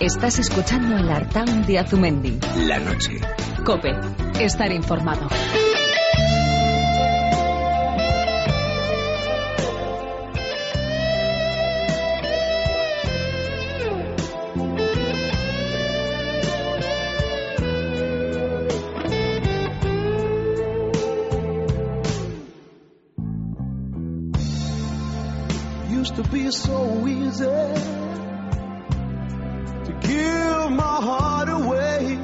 Estás escuchando el Artaun de Azumendi. La noche. COPE. Estar informado. Used to be so easy to give my heart away,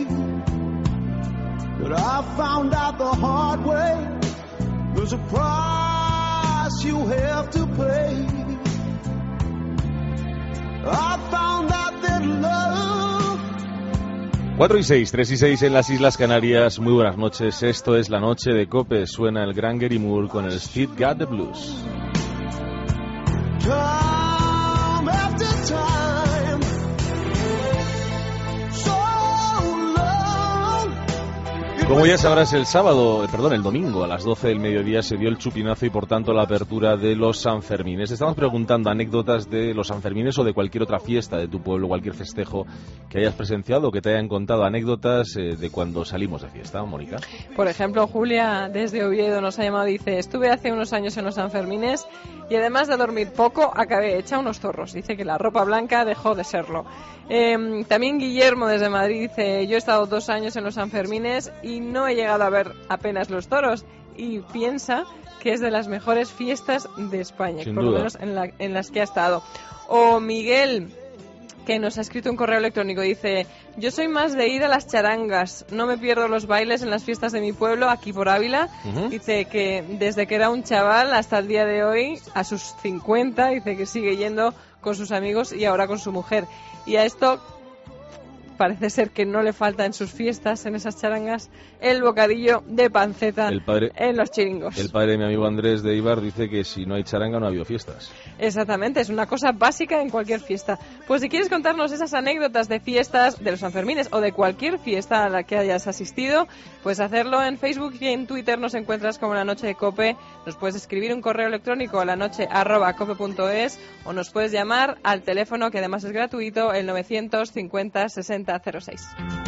but I found out the hard way there's a price you have to pay. I found out that love. 4 y 6, 3 y 6 en las Islas Canarias. Muy buenas noches, esto es La Noche de COPE. Suena el gran Gary Moore con el Still Got the Blues. Time after time, so long. Como ya sabrás, el domingo a las 12 del mediodía se dio el chupinazo y por tanto la apertura de los Sanfermines. Estamos preguntando anécdotas de los Sanfermines o de cualquier otra fiesta de tu pueblo, cualquier festejo que hayas presenciado o que te hayan contado anécdotas de cuando salimos de fiesta, Mónica. Por ejemplo, Julia desde Oviedo nos ha llamado y dice: estuve hace unos años en los Sanfermines y además de dormir poco, acabé hecha unos zorros. Dice que la ropa blanca dejó de serlo. También Guillermo desde Madrid dice: yo he estado 2 años en los Sanfermines y no he llegado a ver apenas los toros, y piensa que es de las mejores fiestas de España, Sin por duda. lo menos en las que ha estado. O Miguel, que nos ha escrito un correo electrónico, dice: yo soy más de ir a las charangas, no me pierdo los bailes en las fiestas de mi pueblo, aquí por Ávila. Dice que desde que era un chaval hasta el día de hoy, a sus 50, dice que sigue yendo con sus amigos y ahora con su mujer. Y a esto parece ser que no le falta en sus fiestas, en esas charangas, el bocadillo de panceta en los chiringos. El padre de mi amigo Andrés de Ibar dice que si no hay charanga no ha habido fiestas. Exactamente, es una cosa básica en cualquier fiesta. Pues si quieres contarnos esas anécdotas de fiestas de los Sanfermines o de cualquier fiesta a la que hayas asistido, pues hacerlo en Facebook y en Twitter nos encuentras como La Noche de COPE. Nos puedes escribir un correo electrónico a lanoche@cope.es o nos puedes llamar al teléfono, que además es gratuito, el 950 60 06.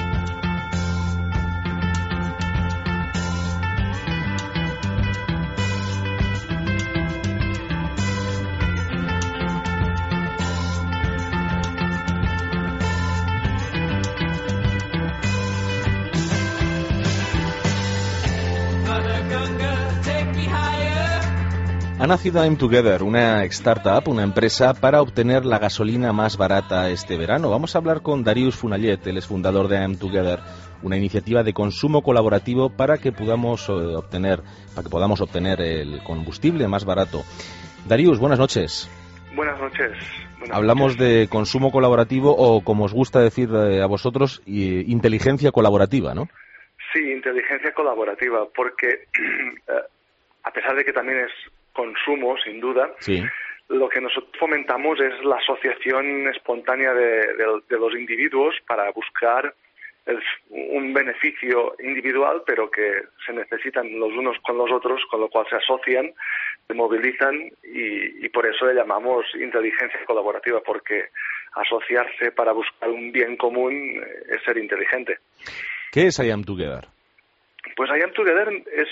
Ha nacido I'm Together, una startup, una empresa para obtener la gasolina más barata este verano. Vamos a hablar con Darius Funallet, él es fundador de I'm Together, una iniciativa de consumo colaborativo para que podamos obtener el combustible más barato. Darius, buenas noches. Buenas noches. Hablamos de consumo colaborativo o, como os gusta decir a vosotros, inteligencia colaborativa, ¿no? Sí, inteligencia colaborativa, porque a pesar de que también es consumo, sin duda, sí, lo que nosotros fomentamos es la asociación espontánea de los individuos para buscar un beneficio individual, pero que se necesitan los unos con los otros, con lo cual se asocian, se movilizan y por eso le llamamos inteligencia colaborativa, porque asociarse para buscar un bien común es ser inteligente. ¿Qué es I Am Together? Pues I Am Together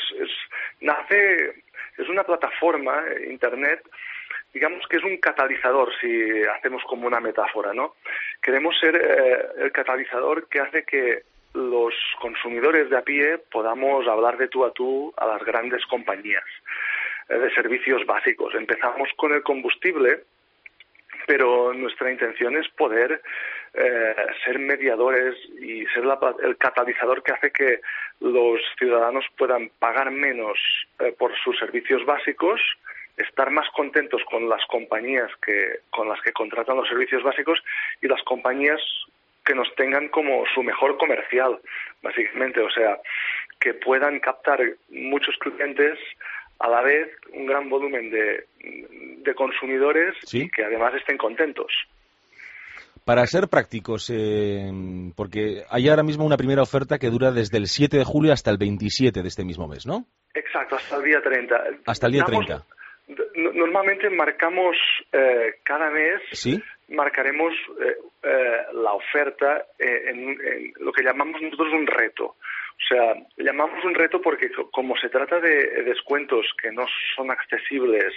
es una plataforma, internet, digamos que es un catalizador, si hacemos como una metáfora, ¿no? Queremos ser el catalizador que hace que los consumidores de a pie podamos hablar de tú a tú a las grandes compañías de servicios básicos. Empezamos con el combustible, pero nuestra intención es poder ser mediadores y ser el catalizador que hace que los ciudadanos puedan pagar menos por sus servicios básicos, estar más contentos con las compañías con las que contratan los servicios básicos y las compañías que nos tengan como su mejor comercial, básicamente. O sea, que puedan captar muchos clientes a la vez, un gran volumen de consumidores, ¿sí?, y que además estén contentos. Para ser prácticos, porque hay ahora mismo una primera oferta que dura desde el 7 de julio hasta el 27 de este mismo mes, ¿no? Exacto, hasta el día 30. Hasta el día 30. Normalmente marcamos cada mes, ¿sí?, marcaremos la oferta en lo que llamamos nosotros un reto. O sea, llamamos un reto porque como se trata de descuentos que no son accesibles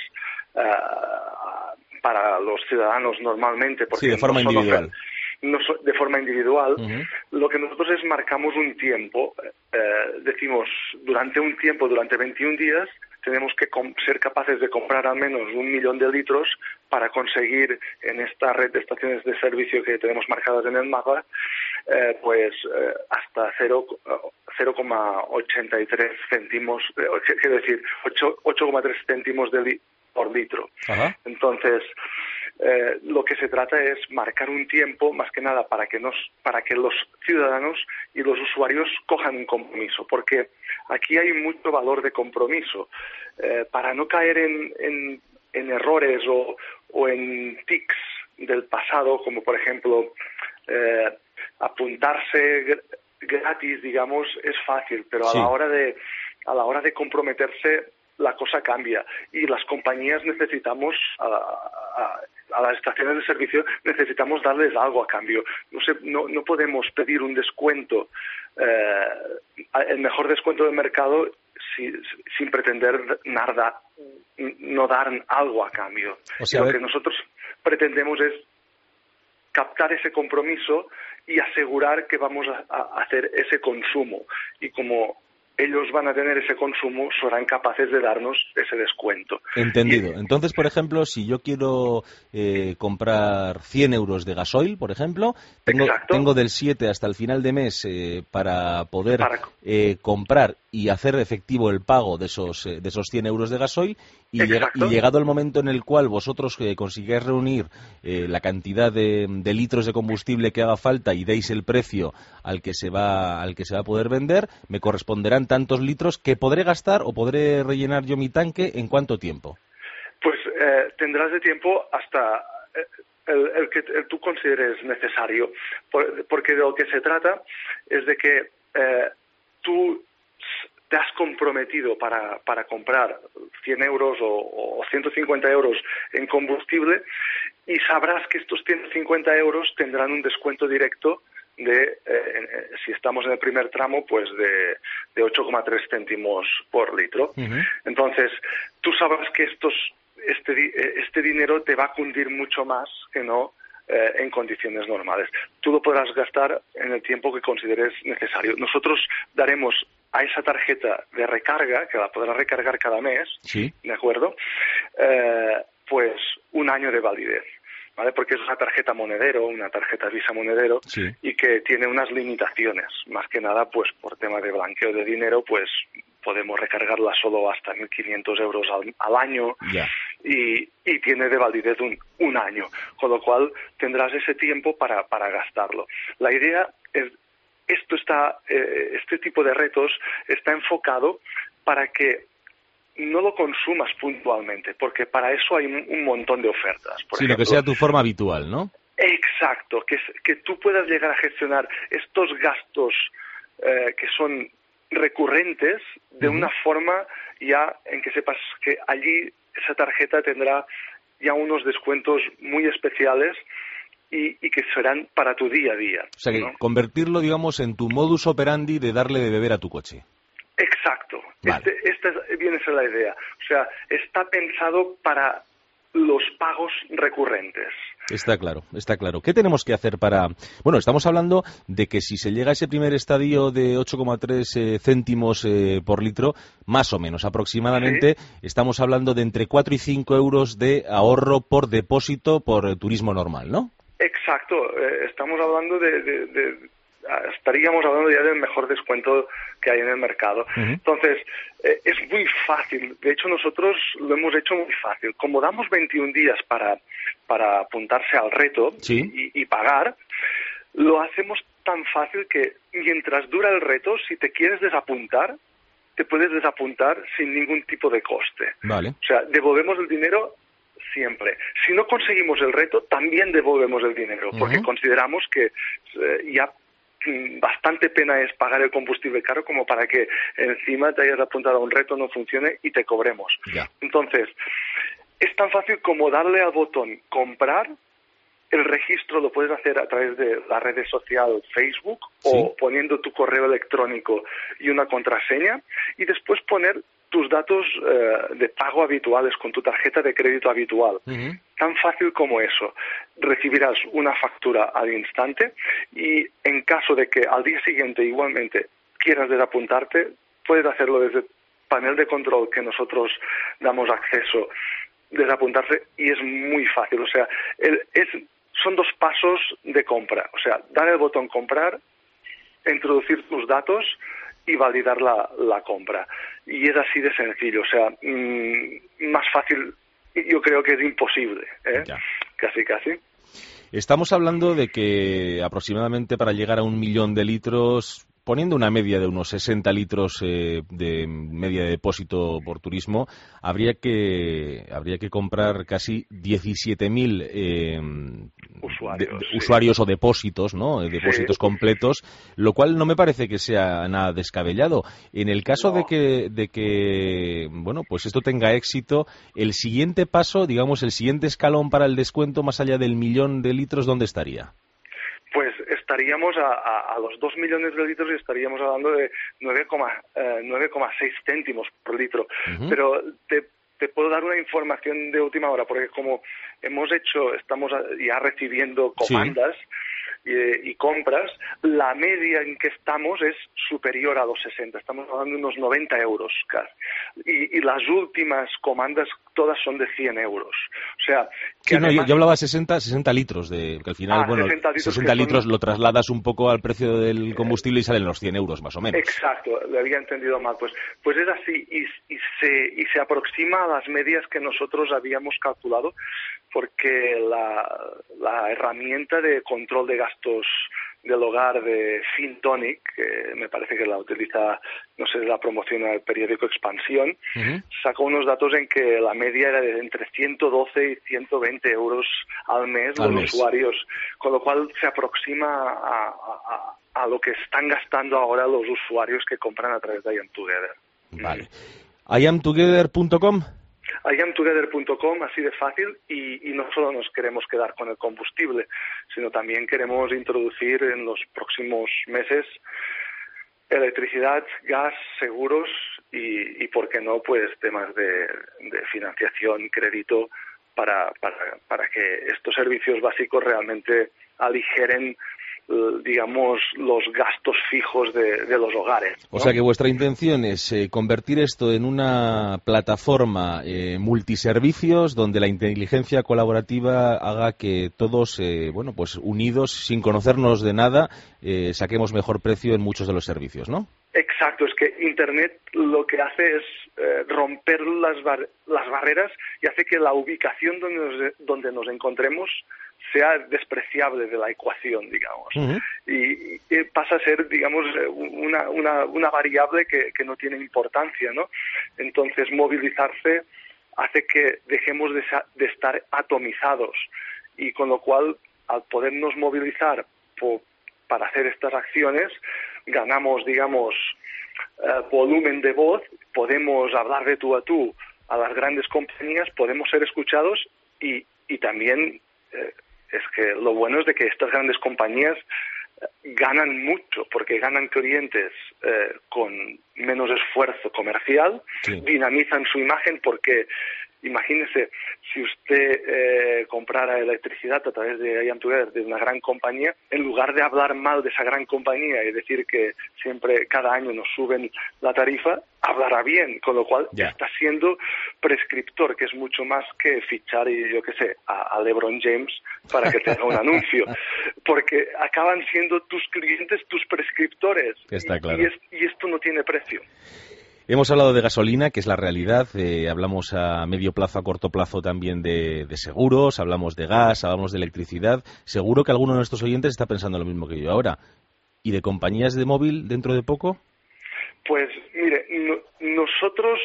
para los ciudadanos normalmente, porque sí, de forma individual. De forma individual, lo que nosotros es marcamos un tiempo, decimos durante 21 días, tenemos que ser capaces de comprar al menos 1 millón de litros para conseguir en esta red de estaciones de servicio que tenemos marcadas en el mapa, hasta 0,83 céntimos, quiero decir, 8,3 céntimos por litro. Ajá. Entonces, lo que se trata es marcar un tiempo, más que nada, para que los ciudadanos y los usuarios cojan un compromiso, porque aquí hay mucho valor de compromiso. Para no caer en errores o en tics del pasado, como por ejemplo apuntarse gratis, digamos, es fácil, pero sí, a la hora de comprometerse la cosa cambia y las compañías necesitamos a las estaciones de servicio necesitamos darles algo a cambio. No podemos pedir un descuento, el mejor descuento del mercado sin pretender no dar algo a cambio. O sea, lo que nosotros pretendemos es captar ese compromiso y asegurar que vamos a hacer ese consumo. Y como ellos van a tener ese consumo, serán capaces de darnos ese descuento. Entendido. Entonces, por ejemplo, si yo quiero comprar 100 euros de gasoil, por ejemplo, tengo del 7 hasta el final de mes para poder comprar y hacer efectivo el pago de esos 100 euros de gasoil, y llegado el momento en el cual vosotros consigáis reunir la cantidad de litros de combustible que haga falta y deis el precio al que se va a poder vender, me corresponderán tantos litros que podré gastar o podré rellenar yo mi tanque ¿en cuánto tiempo? Pues tendrás de tiempo hasta el que tú consideres necesario, porque de lo que se trata es de que tú te has comprometido para comprar 100 euros o 150 euros en combustible y sabrás que estos 150 euros tendrán un descuento directo si estamos en el primer tramo, pues de 8,3 céntimos por litro. Entonces, tú sabrás que este dinero te va a cundir mucho más que no en condiciones normales. Tú lo podrás gastar en el tiempo que consideres necesario. Nosotros daremos a esa tarjeta de recarga, que la podrás recargar cada mes, ¿sí?, ¿de acuerdo? Pues 1 año de validez, ¿vale? Porque es una tarjeta monedero, una tarjeta Visa monedero, sí, y que tiene unas limitaciones. Más que nada, pues por tema de blanqueo de dinero, pues podemos recargarla solo hasta 1.500 euros al año, ya, y tiene de validez un año, con lo cual tendrás ese tiempo para gastarlo. La idea es, este tipo de retos está enfocado para que no lo consumas puntualmente, porque para eso hay un montón de ofertas. Por ejemplo, que sea tu forma habitual, ¿no? Exacto, que tú puedas llegar a gestionar estos gastos que son recurrentes de una forma ya en que sepas que allí esa tarjeta tendrá ya unos descuentos muy especiales y que serán para tu día a día. O sea, que ¿no? convertirlo, digamos, en tu modus operandi de darle de beber a tu coche. Exacto. Vale. Esta viene a ser la idea. O sea, está pensado para los pagos recurrentes. Está claro, está claro. ¿Qué tenemos que hacer para...? Bueno, estamos hablando de que si se llega a ese primer estadio de 8,3 céntimos por litro, más o menos, aproximadamente, ¿sí?, estamos hablando de entre 4 y 5 euros de ahorro por depósito por turismo normal, ¿no? Exacto. Estamos hablando estaríamos hablando ya del mejor descuento que hay en el mercado. Entonces, es muy fácil. De hecho, nosotros lo hemos hecho muy fácil. Como damos 21 días para apuntarse al reto, ¿sí?, y pagar, lo hacemos tan fácil que mientras dura el reto, si te quieres desapuntar, te puedes desapuntar sin ningún tipo de coste. Vale. O sea, devolvemos el dinero siempre. Si no conseguimos el reto, también devolvemos el dinero, porque consideramos que ya bastante pena es pagar el combustible caro como para que encima te hayas apuntado a un reto, no funcione y te cobremos. Ya. Entonces, es tan fácil como darle al botón comprar. El registro lo puedes hacer a través de la red social Facebook o poniendo tu correo electrónico y una contraseña y después poner tus datos de pago habituales con tu tarjeta de crédito habitual. Tan fácil como eso. Recibirás una factura al instante y en caso de que al día siguiente igualmente quieras desapuntarte, puedes hacerlo desde el panel de control que nosotros damos acceso, desapuntarse, y es muy fácil. O sea, son 2 pasos de compra. O sea, dar el botón comprar, introducir tus datos y validar la compra. Y es así de sencillo. O sea, más fácil yo creo que es imposible. Casi. Estamos hablando de que aproximadamente para llegar a 1 millón de litros, poniendo una media de unos 60 litros de media de depósito por turismo, habría que comprar casi 17.000 usuarios o depósitos, ¿no? Depósitos completos, lo cual no me parece que sea nada descabellado. En el caso de que bueno, pues esto tenga éxito, el siguiente paso, digamos, el siguiente escalón para el descuento más allá del 1 millón de litros, ¿dónde estaría? Pues estaríamos a los 2 millones de litros y estaríamos hablando de 9,6 céntimos por litro. Pero te puedo dar una información de última hora, porque como estamos ya recibiendo comandas y compras, la media en que estamos es superior a los 60, estamos hablando de unos 90 euros casi. Y las últimas comandas todas son de 100 euros. O sea, que además... yo hablaba de 60 litros, que al final, 60 litros lo trasladas un poco al precio del combustible y salen los 100 euros más o menos. Exacto, le había entendido mal. Pues es así y se aproxima a las medias que nosotros habíamos calculado, porque la herramienta de control de gastos del hogar de FinTonic, que me parece que la utiliza, no sé, la promociona el periódico Expansión, sacó unos datos en que la media era de entre 112 y 120 euros al mes los usuarios, con lo cual se aproxima a lo que están gastando ahora los usuarios que compran a través de IamTogether. Vale. IamTogether.com. IamTogether.com, así de fácil, y no solo nos queremos quedar con el combustible, sino también queremos introducir en los próximos meses electricidad, gas, seguros y por qué no, pues temas de financiación, crédito, para que estos servicios básicos realmente aligeren, digamos, los gastos fijos de los hogares, ¿no? O sea que vuestra intención es convertir esto en una plataforma multiservicios donde la inteligencia colaborativa haga que todos, bueno, pues unidos, sin conocernos de nada, saquemos mejor precio en muchos de los servicios, ¿no? Exacto, es que Internet lo que hace es romper las barreras y hace que la ubicación donde nos encontremos sea despreciable de la ecuación, digamos. Y pasa a ser, digamos, una variable que no tiene importancia, ¿no? Entonces, movilizarse hace que dejemos de estar atomizados, y con lo cual, al podernos movilizar para hacer estas acciones, ganamos, digamos, volumen de voz, podemos hablar de tú a tú a las grandes compañías, podemos ser escuchados y también es que lo bueno es de que estas grandes compañías ganan mucho, porque ganan clientes con menos esfuerzo comercial, dinamizan su imagen, porque imagínese, si usted comprara electricidad a través de IamTogether, de una gran compañía, en lugar de hablar mal de esa gran compañía y decir que siempre, cada año nos suben la tarifa, hablará bien, con lo cual está siendo prescriptor, que es mucho más que fichar, y yo qué sé, a LeBron James para que te haga un anuncio, porque acaban siendo tus clientes, tus prescriptores, está claro. Y esto no tiene precio. Hemos hablado de gasolina, que es la realidad, hablamos a medio plazo, a corto plazo también de seguros, hablamos de gas, hablamos de electricidad. Seguro que alguno de nuestros oyentes está pensando lo mismo que yo ahora. ¿Y de compañías de móvil dentro de poco? Pues mire, nosotros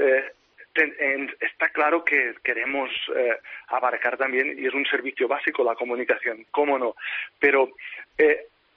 está claro que queremos abarcar también, y es un servicio básico, la comunicación, cómo no, pero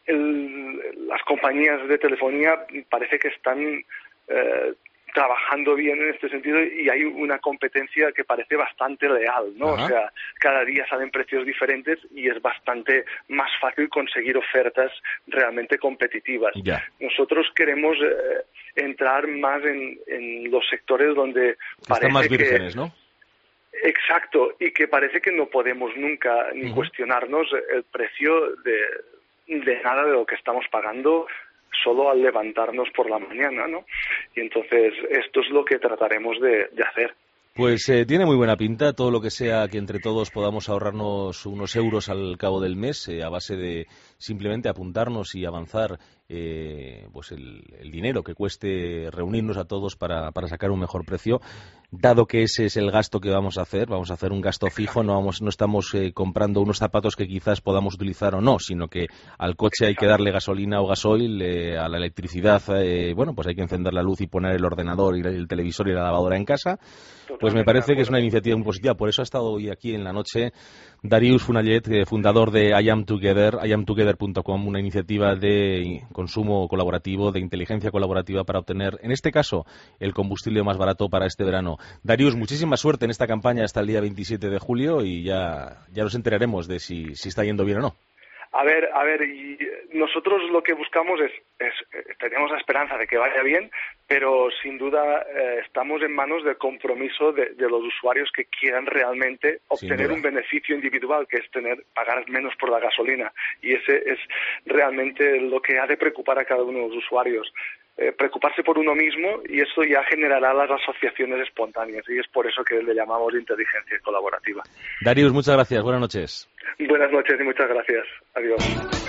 las compañías de telefonía parece que están trabajando bien en este sentido y hay una competencia que parece bastante leal, ¿no? Ajá. O sea, cada día salen precios diferentes y es bastante más fácil conseguir ofertas realmente competitivas. Ya. Nosotros queremos entrar más en los sectores donde Están más parece vírgenes, ¿no? Exacto, y que parece que no podemos nunca ni cuestionarnos el precio de nada de lo que estamos pagando solo al levantarnos por la mañana, ¿no? Y entonces esto es lo que trataremos de hacer. Pues tiene muy buena pinta todo lo que sea que entre todos podamos ahorrarnos unos euros al cabo del mes a base de simplemente apuntarnos y avanzar pues el dinero que cueste reunirnos a todos para sacar un mejor precio, dado que ese es el gasto que vamos a hacer un gasto fijo, no estamos comprando unos zapatos que quizás podamos utilizar o no, sino que al coche hay que darle gasolina o gasoil, a la electricidad, bueno, pues hay que encender la luz y poner el ordenador y el televisor y la lavadora en casa. Pues me parece que es una iniciativa muy positiva. Por eso ha estado hoy aquí en la noche Darius Funallet, fundador de IamTogether.com, una iniciativa de consumo colaborativo, de inteligencia colaborativa para obtener, en este caso, el combustible más barato para este verano. Darius, muchísima suerte en esta campaña hasta el día 27 de julio y ya nos enteraremos de si está yendo bien o no. A ver, y nosotros lo que buscamos es tenemos la esperanza de que vaya bien, pero sin duda estamos en manos del compromiso de los usuarios que quieran realmente obtener un beneficio individual, que es pagar menos por la gasolina, y ese es realmente lo que ha de preocupar a cada uno de los usuarios. Preocuparse por uno mismo, y eso ya generará las asociaciones espontáneas, y es por eso que le llamamos inteligencia colaborativa. Darius, muchas gracias, buenas noches. Buenas noches y muchas gracias. Adiós.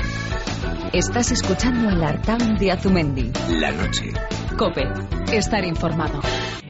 Estás escuchando el Artaun de Azumendi. La noche. COPE. Estar informado.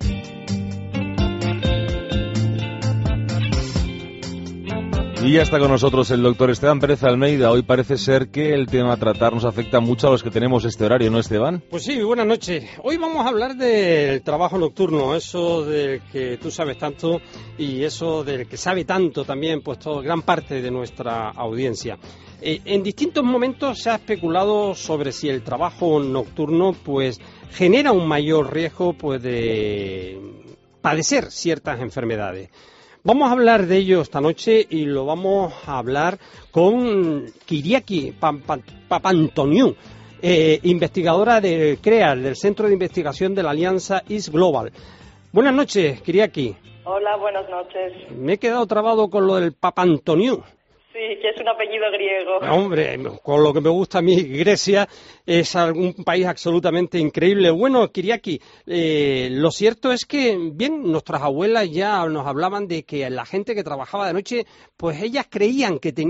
Y ya está con nosotros el doctor Esteban Pérez Almeida. Hoy parece ser que el tema a tratar nos afecta mucho a los que tenemos este horario, ¿no, Esteban? Pues sí, buenas noches. Hoy vamos a hablar del trabajo nocturno, eso del que tú sabes tanto y eso del que sabe tanto también, pues gran parte de nuestra audiencia. En distintos momentos se ha especulado sobre si el trabajo nocturno pues genera un mayor riesgo pues de padecer ciertas enfermedades. Vamos a hablar de ello esta noche y lo vamos a hablar con Kyriaki Papantoniou, investigadora del CREAS, del Centro de Investigación de la Alianza East Global. Buenas noches, Kyriaki. Hola, buenas noches. Me he quedado trabado con lo del Papantoniou. Sí, que es un apellido griego. Hombre, con lo que me gusta a mí, Grecia es un país absolutamente increíble. Bueno, Kyriaki, lo cierto es que, bien, nuestras abuelas ya nos hablaban de que la gente que trabajaba de noche, pues ellas creían que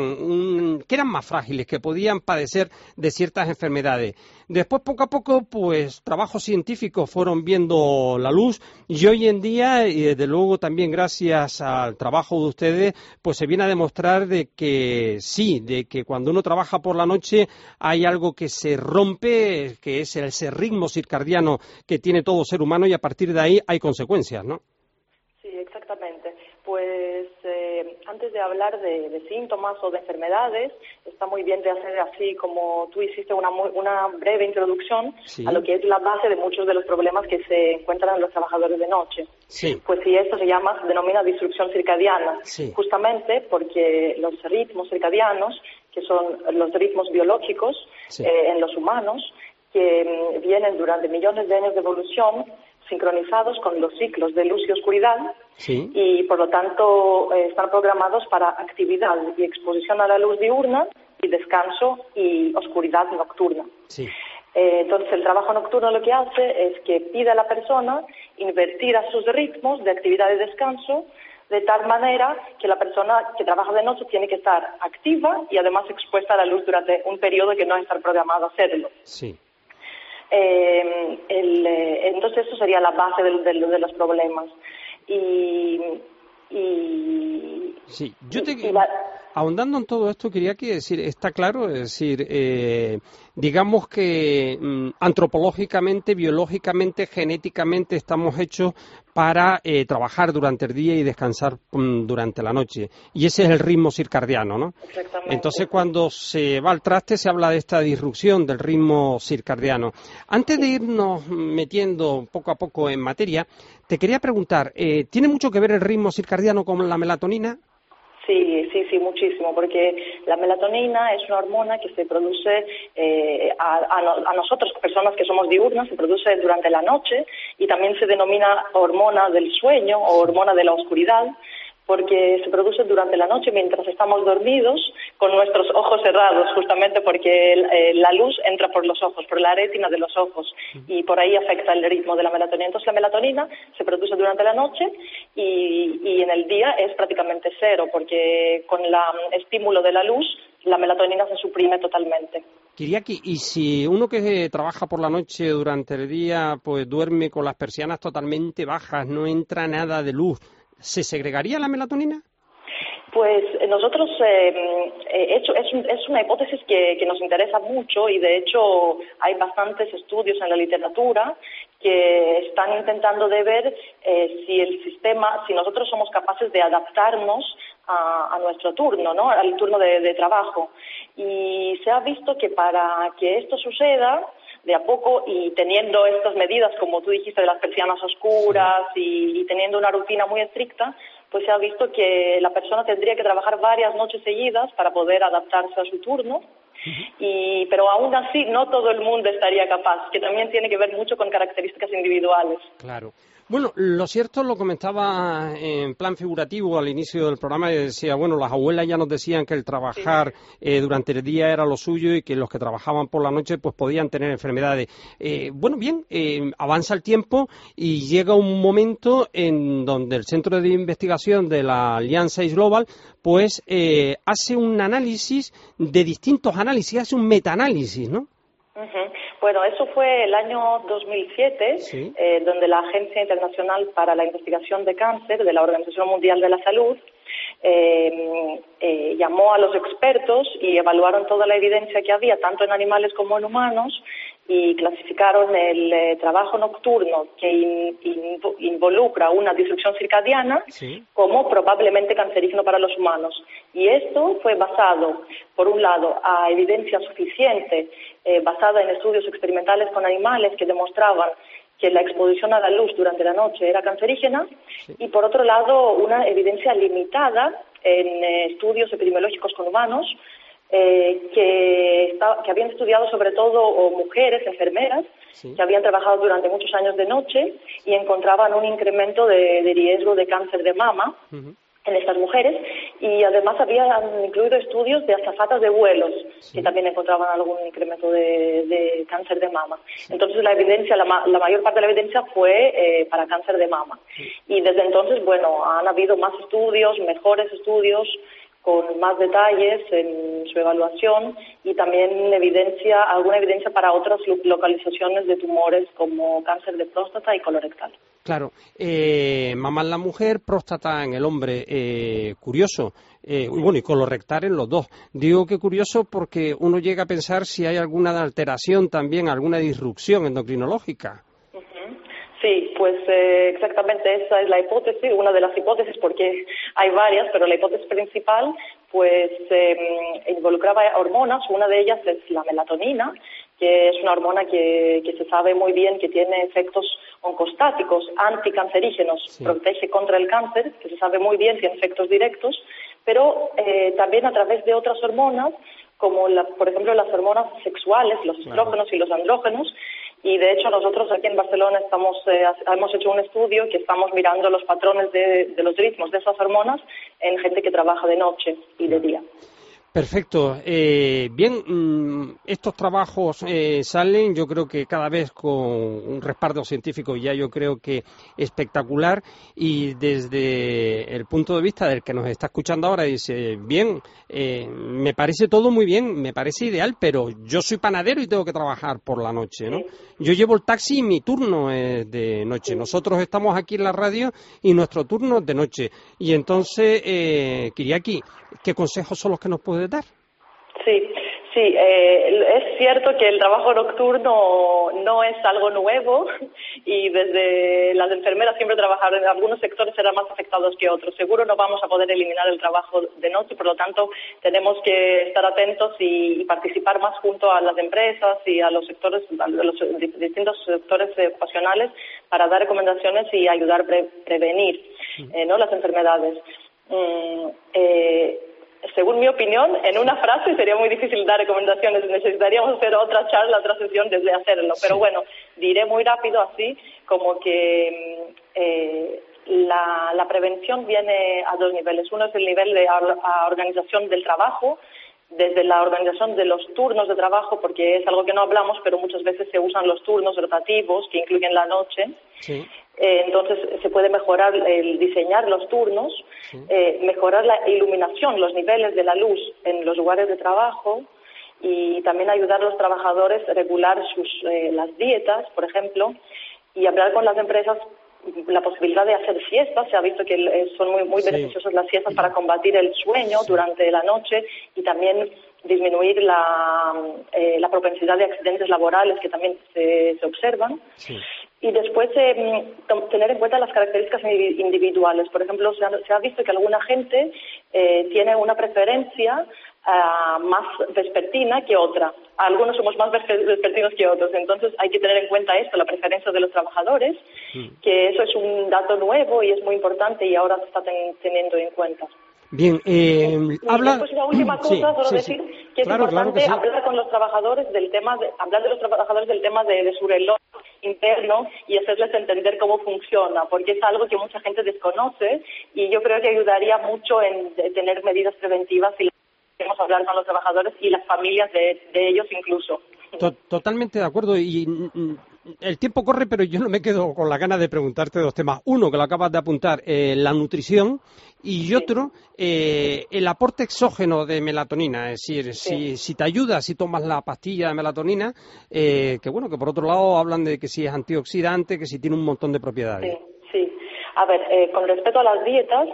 que eran más frágiles, que podían padecer de ciertas enfermedades. Después, poco a poco, pues trabajos científicos fueron viendo la luz y hoy en día, y desde luego también gracias al trabajo de ustedes, pues se viene a demostrar de que sí, de que cuando uno trabaja por la noche hay algo que se rompe, que es ese ritmo circadiano que tiene todo ser humano y a partir de ahí hay consecuencias, ¿no? Sí, exactamente. Pues antes de hablar de síntomas o de enfermedades, está muy bien de hacer así como tú hiciste una breve introducción a lo que es la base de muchos de los problemas que se encuentran en los trabajadores de noche. Sí. Pues sí, esto se denomina disrupción circadiana, justamente porque los ritmos circadianos, que son los ritmos biológicos en los humanos, que vienen durante millones de años de evolución, sincronizados con los ciclos de luz y oscuridad, y por lo tanto están programados para actividad y exposición a la luz diurna y descanso y oscuridad nocturna. Entonces el trabajo nocturno lo que hace es que pide a la persona invertir a sus ritmos de actividad y descanso de tal manera que la persona que trabaja de noche tiene que estar activa y además expuesta a la luz durante un periodo que no está programado a hacerlo. Entonces eso sería la base de los problemas. Ahondando en todo esto, quería decir, está claro, es decir, digamos que antropológicamente, biológicamente, genéticamente estamos hechos para trabajar durante el día y descansar durante la noche. Y ese es el ritmo circadiano, ¿no? Exactamente. Entonces, cuando se va al traste, se habla de esta disrupción del ritmo circadiano. Antes de irnos metiendo poco a poco en materia, te quería preguntar, ¿tiene mucho que ver el ritmo circadiano con la melatonina? Sí, muchísimo, porque la melatonina es una hormona que se produce a nosotros, personas que somos diurnas, se produce durante la noche y también se denomina hormona del sueño o hormona de la oscuridad, porque se produce durante la noche mientras estamos dormidos con nuestros ojos cerrados, justamente porque la luz entra por los ojos, por la rétina de los ojos, y por ahí afecta el ritmo de la melatonina. Entonces la melatonina se produce durante la noche y en el día es prácticamente cero, porque con el estímulo de la luz la melatonina se suprime totalmente. Kiriaki, ¿y si uno que trabaja por la noche durante el día pues duerme con las persianas totalmente bajas, no entra nada de luz, ¿se segregaría la melatonina? Pues nosotros, es una hipótesis que nos interesa mucho y de hecho hay bastantes estudios en la literatura que están intentando de ver si nosotros somos capaces de adaptarnos a nuestro turno, ¿no? Al turno de trabajo. Y se ha visto que para que esto suceda, de a poco, y teniendo estas medidas, como tú dijiste, de las persianas oscuras y teniendo una rutina muy estricta, pues se ha visto que la persona tendría que trabajar varias noches seguidas para poder adaptarse a su turno, pero aún así no todo el mundo estaría capaz, que también tiene que ver mucho con características individuales. Claro. Bueno, lo cierto, lo comentaba en plan figurativo al inicio del programa, y decía, bueno, las abuelas ya nos decían que el trabajar durante el día era lo suyo y que los que trabajaban por la noche pues podían tener enfermedades. Avanza el tiempo y llega un momento en donde el Centro de Investigación de la Alianza Age Global pues hace un análisis de distintos análisis, hace un metaanálisis, ¿no? Bueno, eso fue el año 2007, donde la Agencia Internacional para la Investigación de Cáncer de la Organización Mundial de la Salud llamó a los expertos y evaluaron toda la evidencia que había, tanto en animales como en humanos, y clasificaron el trabajo nocturno que involucra una disrupción circadiana como probablemente cancerígeno para los humanos. Y esto fue basado, por un lado, a evidencia suficiente basada en estudios experimentales con animales que demostraban que la exposición a la luz durante la noche era cancerígena, y por otro lado una evidencia limitada en estudios epidemiológicos con humanos que habían estudiado sobre todo mujeres, enfermeras, que habían trabajado durante muchos años de noche y encontraban un incremento de riesgo de cáncer de mama en estas mujeres, y además habían incluido estudios de azafatas de vuelos que también encontraban algún incremento de cáncer de mama. Entonces la evidencia, la mayor parte de la evidencia fue para cáncer de mama. Y desde entonces, bueno, han habido más estudios, mejores estudios, con más detalles en su evaluación, y también alguna evidencia para otras localizaciones de tumores como cáncer de próstata y colorectal. Claro, mama en la mujer, próstata en el hombre, curioso, y colorectal en los dos. Digo que curioso porque uno llega a pensar si hay alguna alteración también, alguna disrupción endocrinológica. Sí, pues exactamente esa es la hipótesis, una de las hipótesis, porque hay varias, pero la hipótesis principal pues involucraba hormonas. Una de ellas es la melatonina, que es una hormona que se sabe muy bien que tiene efectos oncostáticos, anticancerígenos, protege contra el cáncer, que se sabe muy bien, tiene efectos directos, pero también a través de otras hormonas, como por ejemplo las hormonas sexuales, los estrógenos y los andrógenos. Y de hecho nosotros aquí en Barcelona hemos hecho un estudio que estamos mirando los patrones de los ritmos de esas hormonas en gente que trabaja de noche y de día. Perfecto. Bien, estos trabajos salen, yo creo que cada vez con un respaldo científico ya yo creo que espectacular, y desde el punto de vista del que nos está escuchando ahora dice, bien, me parece todo muy bien, me parece ideal, pero yo soy panadero y tengo que trabajar por la noche, ¿no? Yo llevo el taxi y mi turno es de noche. Nosotros estamos aquí en la radio y nuestro turno es de noche. Y entonces, Kiriaki, ¿qué consejos son los que nos puede dar? Sí, es cierto que el trabajo nocturno no es algo nuevo y desde las enfermeras siempre trabajaron, en algunos sectores serán más afectados que otros. Seguro no vamos a poder eliminar el trabajo de noche, por lo tanto tenemos que estar atentos y participar más junto a las empresas y a los sectores, a los distintos sectores ocupacionales para dar recomendaciones y ayudar a prevenir las enfermedades. Según mi opinión, en una frase sería muy difícil dar recomendaciones. Necesitaríamos hacer otra charla, otra sesión desde hacerlo. Pero bueno, diré muy rápido así, como que la prevención viene a dos niveles. Uno es el nivel de organización del trabajo, desde la organización de los turnos de trabajo, porque es algo que no hablamos, pero muchas veces se usan los turnos rotativos, que incluyen la noche. Sí. Entonces se puede mejorar el diseñar los turnos, mejorar la iluminación, los niveles de la luz en los lugares de trabajo y también ayudar a los trabajadores a regular las dietas, por ejemplo, y hablar con las empresas la posibilidad de hacer siestas. Se ha visto que son muy beneficiosas las siestas para combatir el sueño durante la noche y también disminuir la propensidad de accidentes laborales que también se observan. Sí. Y después tener en cuenta las características individuales. Por ejemplo, se ha visto que alguna gente tiene una preferencia más vespertina que otra. Algunos somos más vespertinos que otros. Entonces hay que tener en cuenta esto, la preferencia de los trabajadores, que eso es un dato nuevo y es muy importante y ahora se está teniendo en cuenta. Bien, habla... Después la última cosa, solo decir que es importante hablar con los trabajadores del tema de su reloj interno y hacerles entender cómo funciona, porque es algo que mucha gente desconoce y yo creo que ayudaría mucho en tener medidas preventivas y queremos hablar con los trabajadores y las familias de ellos incluso. Totalmente de acuerdo y el tiempo corre, pero yo no me quedo con la ganas de preguntarte dos temas. Uno, que lo acabas de apuntar, la nutrición, y otro, el aporte exógeno de melatonina. Es decir, si te ayuda, si tomas la pastilla de melatonina, que por otro lado hablan de que si es antioxidante, que si tiene un montón de propiedades. Sí. A ver, con respecto a las dietas,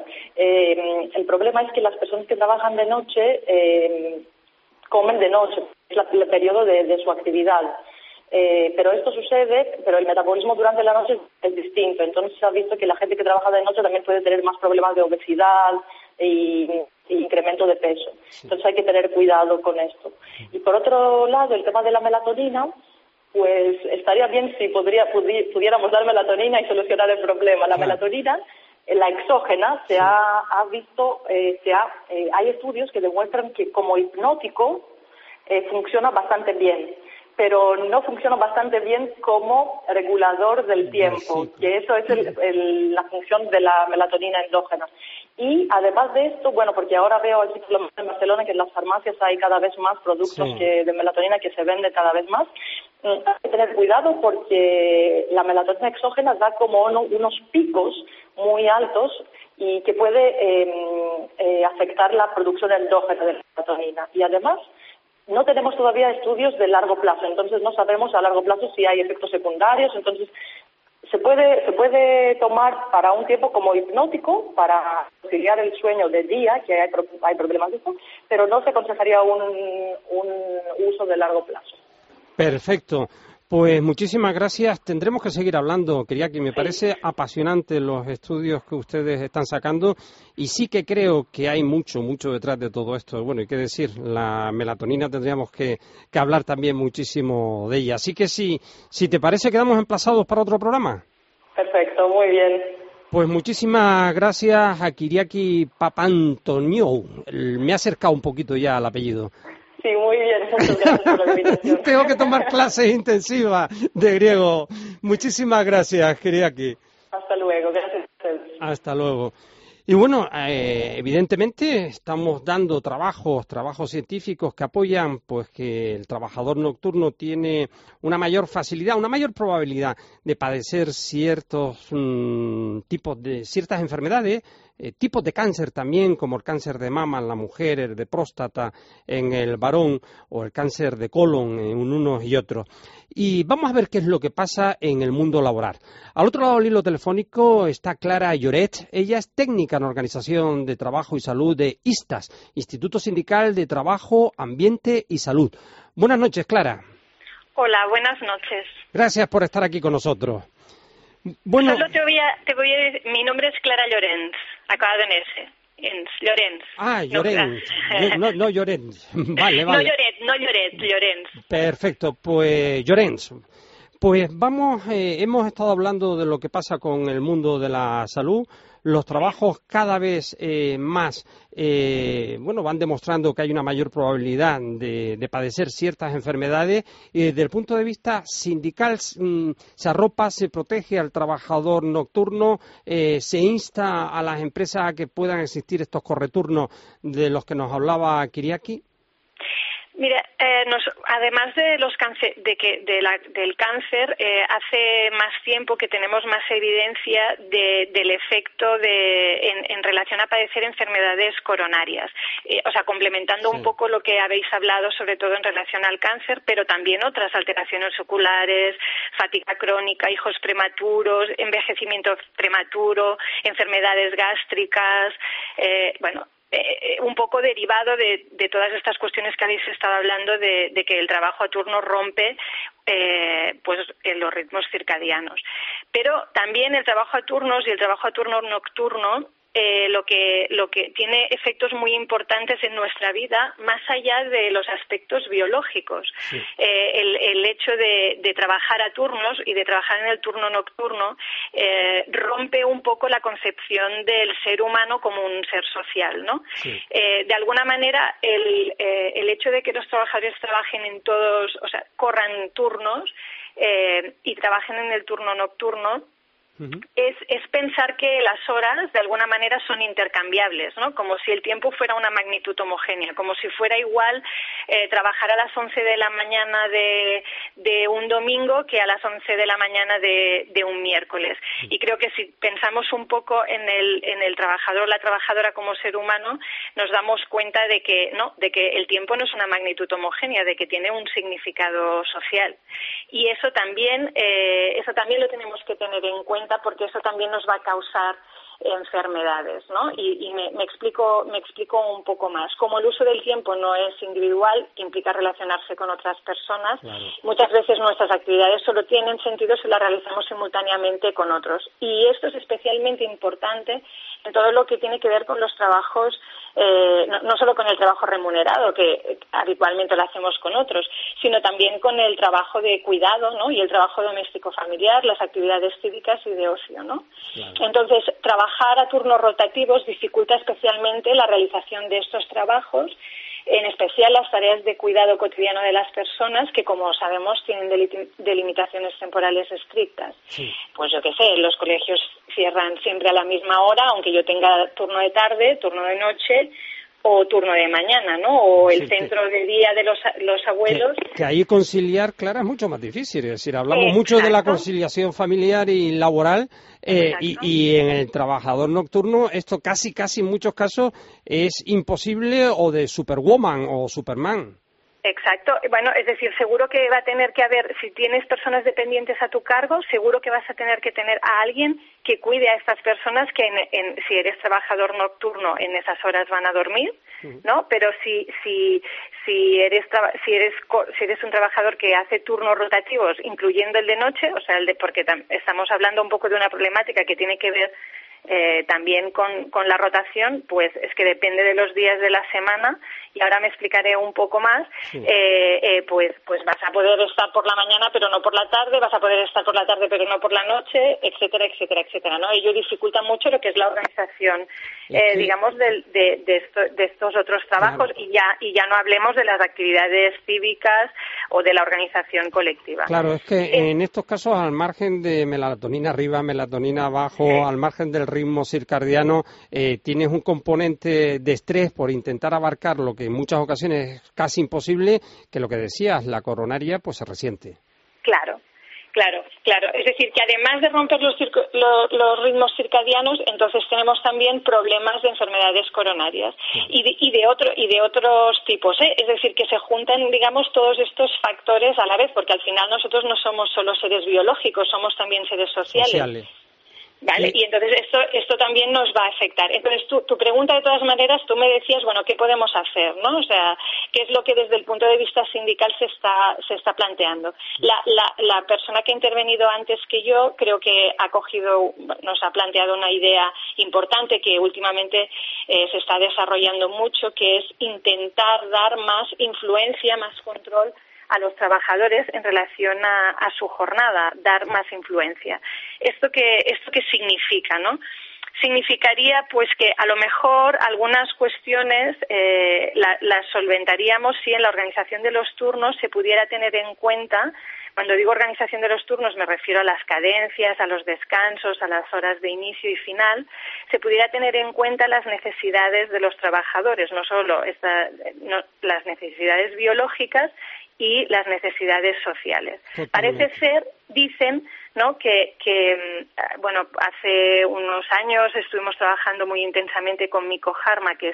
el problema es que las personas que trabajan de noche comen de noche, es el periodo de su actividad. Pero esto sucede, pero el metabolismo durante la noche es distinto. Entonces se ha visto que la gente que trabaja de noche también puede tener más problemas de obesidad y incremento de peso. Entonces hay que tener cuidado con esto. Y por otro lado, el tema de la melatonina, pues estaría bien si pudiéramos dar melatonina y solucionar el problema. La melatonina, la exógena, se ha visto, hay estudios que demuestran que como hipnótico funciona bastante bien, pero no funciona bastante bien como regulador del tiempo, que eso es la función de la melatonina endógena. Y además de esto, porque ahora veo aquí en Barcelona que en las farmacias hay cada vez más productos de melatonina que se venden cada vez más. Hay que tener cuidado porque la melatonina exógena da como unos picos muy altos y que puede afectar la producción endógena de la melatonina. Y además, no tenemos todavía estudios de largo plazo, entonces no sabemos a largo plazo si hay efectos secundarios. Entonces se puede tomar para un tiempo como hipnótico para auxiliar el sueño de día, que hay problemas de eso, pero no se aconsejaría un uso de largo plazo. Perfecto. Pues muchísimas gracias. Tendremos que seguir hablando, Kyriaki. Me parece apasionante los estudios que ustedes están sacando y sí que creo que hay mucho detrás de todo esto. Bueno, hay que decir, la melatonina tendríamos que hablar también muchísimo de ella. Así que si te parece, quedamos emplazados para otro programa. Perfecto, muy bien. Pues muchísimas gracias a Kyriaki Papantoniou. Me ha acercado un poquito ya al apellido. Sí, muy bien, muchas gracias por la invitación. Tengo que tomar clases intensivas de griego. Muchísimas gracias, Kyriaki. Hasta luego, gracias a ustedes. Hasta luego. Y bueno, evidentemente estamos dando trabajos científicos que apoyan pues que el trabajador nocturno tiene una mayor facilidad, una mayor probabilidad de padecer ciertos tipos de ciertas enfermedades, tipos de cáncer también, como el cáncer de mama en la mujer, el de próstata en el varón o el cáncer de colon en unos y otros. Y vamos a ver qué es lo que pasa en el mundo laboral. Al otro lado del hilo telefónico está Clara Lloret. Ella es técnica en Organización de Trabajo y Salud de ISTAS, Instituto Sindical de Trabajo, Ambiente y Salud. Buenas noches, Clara. Hola, buenas noches. Gracias por estar aquí con nosotros. Bueno, solo te voy a decir, mi nombre es Clara Llorens, acabado en S. Llorens. Ah, Llorens. No Llorens. Vale. No Lloret, Llorens. Perfecto, pues Llorens. Pues hemos estado hablando de lo que pasa con el mundo de la salud. Los trabajos cada vez más van demostrando que hay una mayor probabilidad de padecer ciertas enfermedades y desde el punto de vista sindical se arropa, se protege al trabajador nocturno, se insta a las empresas a que puedan existir estos correturnos de los que nos hablaba Kyriaki. Mira, además de del cáncer, hace más tiempo que tenemos más evidencia del efecto en relación a padecer enfermedades coronarias. Complementando un poco lo que habéis hablado, sobre todo en relación al cáncer, pero también otras alteraciones oculares, fatiga crónica, hijos prematuros, envejecimiento prematuro, enfermedades gástricas, un poco derivado de todas estas cuestiones que habéis estado hablando de que el trabajo a turno rompe en los ritmos circadianos. Pero también el trabajo a turnos y el trabajo a turno nocturno lo que tiene efectos muy importantes en nuestra vida, más allá de los aspectos biológicos. Sí. El hecho de trabajar a turnos y de trabajar en el turno nocturno rompe un poco la concepción del ser humano como un ser social, ¿no? Sí. De alguna manera, el hecho de que los trabajadores trabajen corran turnos y trabajen en el turno nocturno, es pensar que las horas de alguna manera son intercambiables, ¿no? Como si el tiempo fuera una magnitud homogénea, como si fuera igual trabajar a las 11 de la mañana de un domingo que a las 11 de la mañana de un miércoles. Y creo que si pensamos un poco en el trabajador o la trabajadora como ser humano, nos damos cuenta de que el tiempo no es una magnitud homogénea, de que tiene un significado social. Y eso también lo tenemos que tener en cuenta, porque eso también nos va a causar enfermedades, ¿no? Y me explico un poco más. Como el uso del tiempo no es individual, implica relacionarse con otras personas, claro. Muchas veces nuestras actividades solo tienen sentido si las realizamos simultáneamente con otros. Y esto es especialmente importante en todo lo que tiene que ver con los trabajos, no solo con el trabajo remunerado, que habitualmente lo hacemos con otros, sino también con el trabajo de cuidado, ¿no? Y el trabajo doméstico familiar, las actividades cívicas y de ocio, ¿no? Claro. Entonces, trabajar a turnos rotativos dificulta especialmente la realización de estos trabajos, en especial las tareas de cuidado cotidiano de las personas, que como sabemos tienen delimitaciones temporales estrictas. Sí. Pues yo qué sé, los colegios cierran siempre a la misma hora, aunque yo tenga turno de tarde, turno de noche o turno de mañana, ¿no? O el centro de día de los abuelos. Que ahí conciliar, Clara, es mucho más difícil. Es decir, hablamos mucho de la conciliación familiar y laboral, y en el trabajador nocturno esto casi en muchos casos es imposible, o de Superwoman o Superman. Exacto. Bueno, es decir, seguro que va a tener que haber, si tienes personas dependientes a tu cargo, seguro que vas a tener que tener a alguien que cuide a estas personas que si eres trabajador nocturno en esas horas van a dormir, ¿no? Pero si eres un trabajador que hace turnos rotativos, incluyendo el de noche, porque estamos hablando un poco de una problemática que tiene que ver también con la rotación, pues es que depende de los días de la semana, y ahora me explicaré un poco más. Sí. Pues vas a poder estar por la mañana pero no por la tarde, vas a poder estar por la tarde pero no por la noche, etcétera, ¿no? Ello dificulta mucho lo que es la organización, digamos, de estos otros trabajos. Claro. y ya no hablemos de las actividades cívicas o de la organización colectiva. Claro, es que en estos casos, al margen de melatonina arriba, melatonina abajo, al margen del ritmo circadiano, tienes un componente de estrés por intentar abarcar lo que en muchas ocasiones es casi imposible, que lo que decías, la coronaria, pues se resiente. Claro. Claro. Es decir, que además de romper los ritmos circadianos, entonces tenemos también problemas de enfermedades coronarias y de otros tipos, ¿eh? Es decir, que se juntan, digamos, todos estos factores a la vez, porque al final nosotros no somos solo seres biológicos, somos también seres sociales. Vale, y entonces esto también nos va a afectar. Entonces tu pregunta, de todas maneras, tú me decías, bueno, ¿qué podemos hacer, no? O sea, ¿qué es lo que desde el punto de vista sindical se está planteando? La persona que ha intervenido antes que yo creo que nos ha planteado una idea importante que últimamente se está desarrollando mucho, que es intentar dar más influencia, más control a los trabajadores en relación a su jornada, dar más influencia. ¿Esto qué significa, no? Significaría pues que a lo mejor algunas cuestiones las solventaríamos si en la organización de los turnos se pudiera tener en cuenta. Cuando digo organización de los turnos me refiero a las cadencias, a los descansos, a las horas de inicio y final, se pudiera tener en cuenta las necesidades de los trabajadores, no solo las necesidades biológicas y las necesidades sociales. Totalmente. Parece ser, dicen, ¿no?, que bueno, hace unos años estuvimos trabajando muy intensamente con Mikko Harma, que es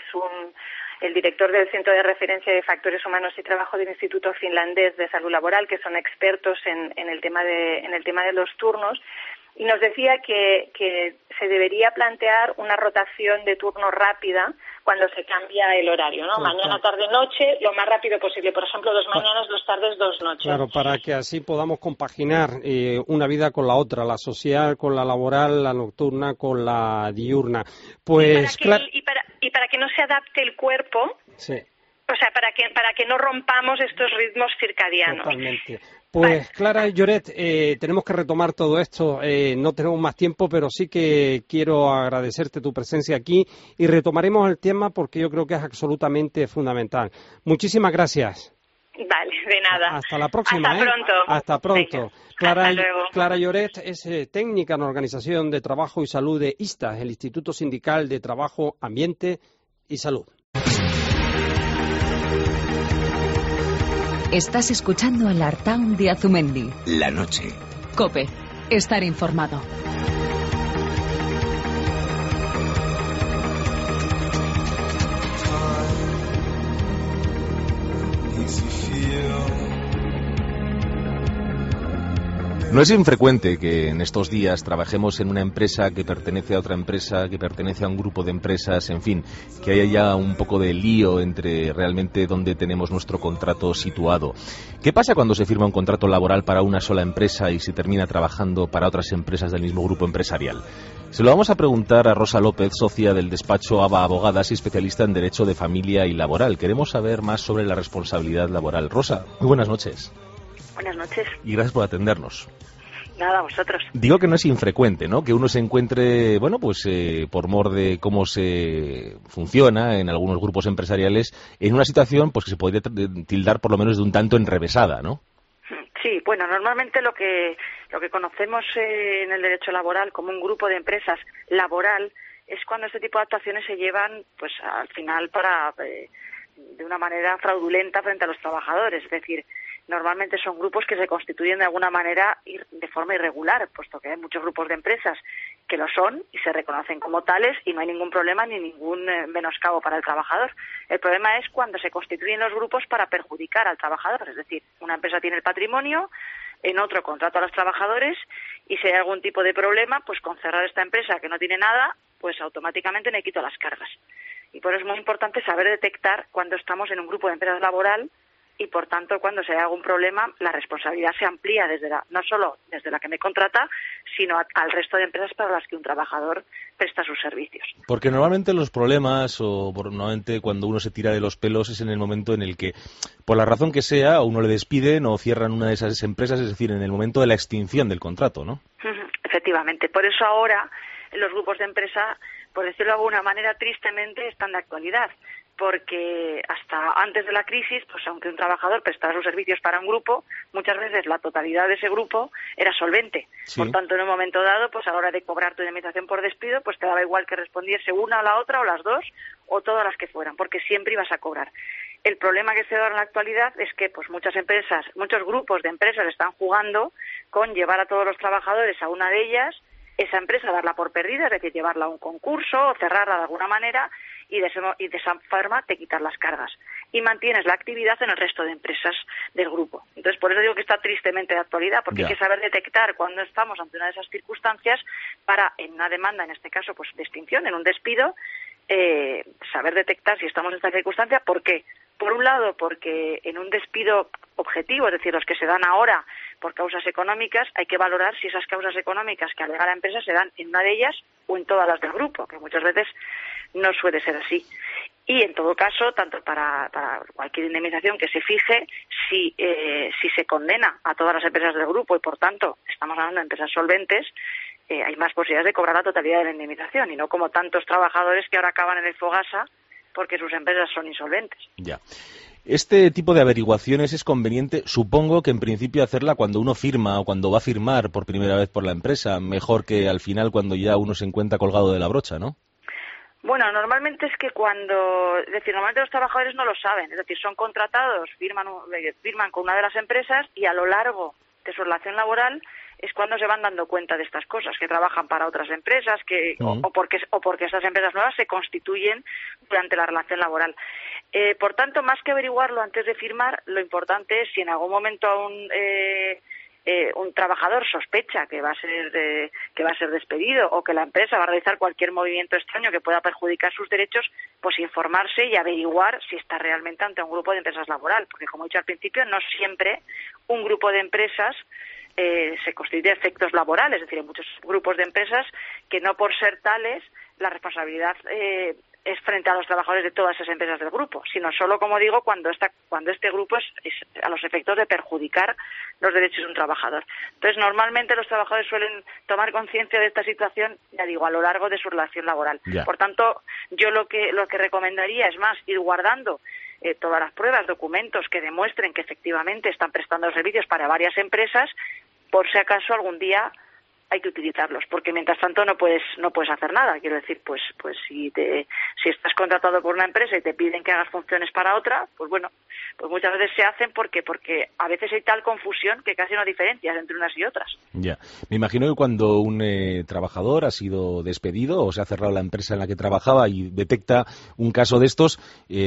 el director del Centro de Referencia de Factores Humanos y Trabajo del Instituto Finlandés de Salud Laboral, que son expertos en el tema de los turnos, y nos decía que se debería plantear una rotación de turno rápida cuando se cambia el horario, ¿no? Mañana, tarde, noche, lo más rápido posible. Por ejemplo, 2 mañanas, 2 tardes, 2 noches. Claro, para que así podamos compaginar una vida con la otra, la social con la laboral, la nocturna con la diurna. Pues y para que no se adapte el cuerpo. Sí. O sea, para que no rompamos estos ritmos circadianos. Totalmente. Pues Clara Lloret, tenemos que retomar todo esto, no tenemos más tiempo, pero sí que quiero agradecerte tu presencia aquí y retomaremos el tema porque yo creo que es absolutamente fundamental. Muchísimas gracias. Vale, de nada. Hasta la próxima. Hasta pronto. Hasta pronto. Hasta luego. Clara Lloret es técnica en Organización de Trabajo y Salud de ISTA, el Instituto Sindical de Trabajo, Ambiente y Salud. Estás escuchando el Artaun de Azumendi. La noche. COPE. Estar informado. No es infrecuente que en estos días trabajemos en una empresa que pertenece a otra empresa, que pertenece a un grupo de empresas, en fin, que haya ya un poco de lío entre realmente dónde tenemos nuestro contrato situado. ¿Qué pasa cuando se firma un contrato laboral para una sola empresa y se termina trabajando para otras empresas del mismo grupo empresarial? Se lo vamos a preguntar a Rosa López, socia del despacho ABA Abogadas y especialista en Derecho de Familia y Laboral. Queremos saber más sobre la responsabilidad laboral. Rosa, muy buenas noches. Buenas noches. Y gracias por atendernos. Nada, vosotros. Digo que no es infrecuente, ¿no?, que uno se encuentre, bueno, pues por mor de cómo se funciona en algunos grupos empresariales, en una situación pues que se podría tildar por lo menos de un tanto enrevesada, ¿no? Sí, bueno, normalmente lo que conocemos en el derecho laboral como un grupo de empresas laboral es cuando este tipo de actuaciones se llevan, pues al final de una manera fraudulenta frente a los trabajadores, es decir, normalmente son grupos que se constituyen de alguna manera de forma irregular, puesto que hay muchos grupos de empresas que lo son y se reconocen como tales y no hay ningún problema ni ningún menoscabo para el trabajador. El problema es cuando se constituyen los grupos para perjudicar al trabajador, es decir, una empresa tiene el patrimonio, en otro contrato a los trabajadores y si hay algún tipo de problema, pues con cerrar esta empresa que no tiene nada, pues automáticamente me quito las cargas. Y por eso es muy importante saber detectar cuando estamos en un grupo de empresas laboral y, por tanto, cuando se hay algún problema, la responsabilidad se amplía no solo desde la que me contrata, sino al resto de empresas para las que un trabajador presta sus servicios. Porque normalmente los problemas, normalmente cuando uno se tira de los pelos, es en el momento en el que, por la razón que sea, a uno le despiden o cierran una de esas empresas, es decir, en el momento de la extinción del contrato, ¿no? Efectivamente. Por eso ahora los grupos de empresa, por decirlo de alguna manera, tristemente están de actualidad. Porque hasta antes de la crisis, pues aunque un trabajador prestara sus servicios para un grupo, muchas veces la totalidad de ese grupo era solvente. Sí. Por tanto, en un momento dado, pues a la hora de cobrar tu indemnización por despido, pues te daba igual que respondiese una o la otra, o las dos, o todas las que fueran, porque siempre ibas a cobrar. El problema que se da en la actualidad es que pues muchas empresas, muchos grupos de empresas están jugando con llevar a todos los trabajadores a una de ellas, esa empresa darla por perdida, es decir, llevarla a un concurso o cerrarla de alguna manera y de esa forma te quitar las cargas y mantienes la actividad en el resto de empresas del grupo. Entonces, por eso digo que está tristemente de actualidad, porque hay que saber detectar cuando estamos ante una de esas circunstancias para, en una demanda, en este caso, pues de extinción, en un despido, saber detectar si estamos en esta circunstancia. ¿Por qué? Por un lado, porque en un despido objetivo, es decir, los que se dan ahora por causas económicas, hay que valorar si esas causas económicas que alega la empresa se dan en una de ellas o en todas las del grupo, que muchas veces no suele ser así. Y en todo caso, tanto para cualquier indemnización que se fije, si se condena a todas las empresas del grupo y por tanto estamos hablando de empresas solventes, hay más posibilidades de cobrar la totalidad de la indemnización y no como tantos trabajadores que ahora acaban en el Fogasa porque sus empresas son insolventes. Ya. Este tipo de averiguaciones es conveniente, supongo que en principio hacerla cuando uno firma o cuando va a firmar por primera vez por la empresa, mejor que al final cuando ya uno se encuentra colgado de la brocha, ¿no? Bueno, normalmente es que normalmente los trabajadores no lo saben, es decir, son contratados, firman con una de las empresas y a lo largo de su relación laboral es cuando se van dando cuenta de estas cosas, que trabajan para otras empresas, o porque estas empresas nuevas se constituyen durante la relación laboral. Por tanto, más que averiguarlo antes de firmar, lo importante es si en algún momento un trabajador sospecha que va a ser despedido o que la empresa va a realizar cualquier movimiento extraño que pueda perjudicar sus derechos, pues informarse y averiguar si está realmente ante un grupo de empresas laboral, porque como he dicho al principio, no siempre un grupo de empresas se constituye de efectos laborales, es decir, hay muchos grupos de empresas que no por ser tales la responsabilidad es frente a los trabajadores de todas esas empresas del grupo, sino solo, como digo, cuando este grupo es a los efectos de perjudicar los derechos de un trabajador. Entonces, normalmente los trabajadores suelen tomar conciencia de esta situación, ya digo, a lo largo de su relación laboral. Ya. Por tanto, yo lo que recomendaría es más ir guardando todas las pruebas, documentos que demuestren que efectivamente están prestando servicios para varias empresas, por si acaso algún día hay que utilizarlos, porque mientras tanto no puedes hacer nada. Quiero decir, pues si estás contratado por una empresa y te piden que hagas funciones para otra, pues bueno, pues muchas veces se hacen porque a veces hay tal confusión que casi no hay diferencias entre unas y otras. Ya, me imagino que cuando un trabajador ha sido despedido o se ha cerrado la empresa en la que trabajaba y detecta un caso de estos,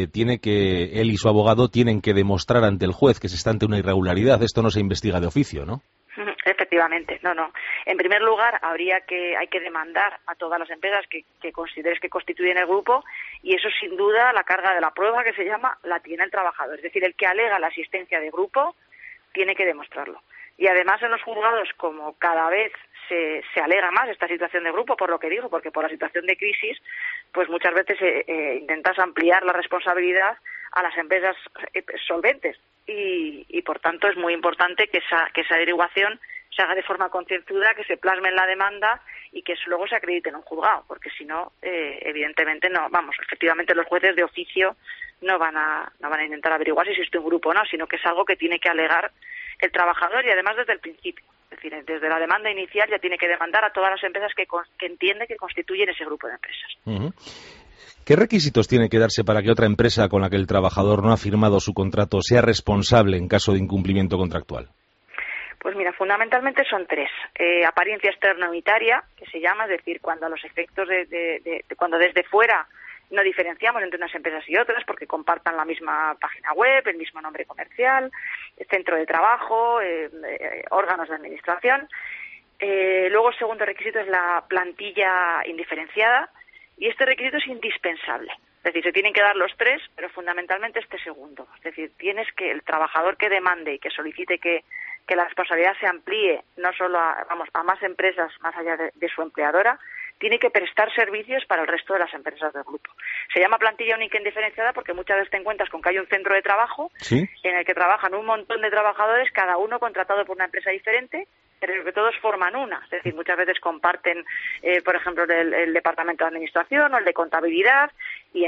él y su abogado tienen que demostrar ante el juez que se está ante una irregularidad. Esto no se investiga de oficio, ¿no? Efectivamente, no. En primer lugar, hay que demandar a todas las empresas que consideres que constituyen el grupo, y eso sin duda la carga de la prueba, que se llama, la tiene el trabajador. Es decir, el que alega la existencia de grupo tiene que demostrarlo. Y además en los juzgados, como cada vez se alega más esta situación de grupo, por lo que digo, porque por la situación de crisis, pues muchas veces intentas ampliar la responsabilidad a las empresas solventes. Y por tanto es muy importante que esa averiguación se haga de forma concienzuda, que se plasme en la demanda y que eso luego se acredite en un juzgado, porque si no, evidentemente efectivamente los jueces de oficio no van a intentar averiguar si existe un grupo o no, sino que es algo que tiene que alegar el trabajador, y además desde el principio. Es decir, desde la demanda inicial ya tiene que demandar a todas las empresas que entiende que constituyen ese grupo de empresas. Uh-huh. ¿Qué requisitos tiene que darse para que otra empresa con la que el trabajador no ha firmado su contrato sea responsable en caso de incumplimiento contractual? Pues mira, fundamentalmente son tres. Apariencia externa unitaria, que se llama, es decir, cuando a los efectos cuando desde fuera no diferenciamos entre unas empresas y otras porque compartan la misma página web, el mismo nombre comercial, centro de trabajo, órganos de administración. Luego, el segundo requisito es la plantilla indiferenciada, y este requisito es indispensable. Es decir, se tienen que dar los tres, pero fundamentalmente este segundo. Es decir, tienes que el trabajador que demande y que solicite que la responsabilidad se amplíe no solo a más empresas más allá de su empleadora, tiene que prestar servicios para el resto de las empresas del grupo. Se llama plantilla única indiferenciada porque muchas veces te encuentras con que hay un centro de trabajo, ¿sí?, en el que trabajan un montón de trabajadores, cada uno contratado por una empresa diferente, pero que todos forman una. Es decir, muchas veces comparten, por ejemplo, el departamento de administración o el de contabilidad, y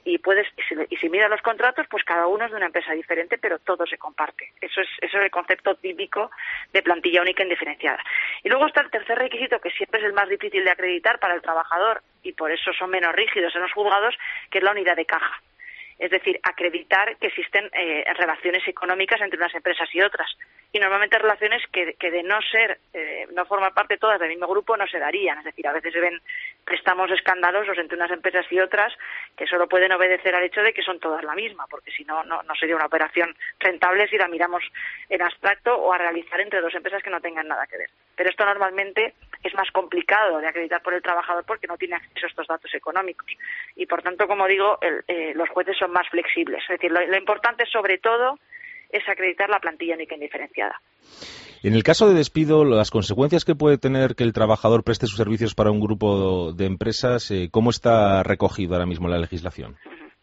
si miras los contratos, pues cada uno es de una empresa diferente, pero todo se comparte. Eso es el concepto típico de plantilla única indiferenciada. Y luego está el tercer requisito, que siempre es el más difícil de acreditar para el trabajador, y por eso son menos rígidos en los juzgados, que es la unidad de caja. Es decir, acreditar que existen relaciones económicas entre unas empresas y otras. Y normalmente relaciones que de no ser, no formar parte todas del mismo grupo, no se darían. Es decir, a veces se ven préstamos escandalosos entre unas empresas y otras que solo pueden obedecer al hecho de que son todas la misma, porque si no, no sería una operación rentable si la miramos en abstracto o a realizar entre dos empresas que no tengan nada que ver. Pero esto normalmente es más complicado de acreditar por el trabajador porque no tiene acceso a estos datos económicos. Y por tanto, como digo, los jueces son más flexibles. Es decir, lo importante sobre todo es acreditar la plantilla única indiferenciada. En el caso de despido, las consecuencias que puede tener que el trabajador preste sus servicios para un grupo de empresas, ¿cómo está recogido ahora mismo en la legislación?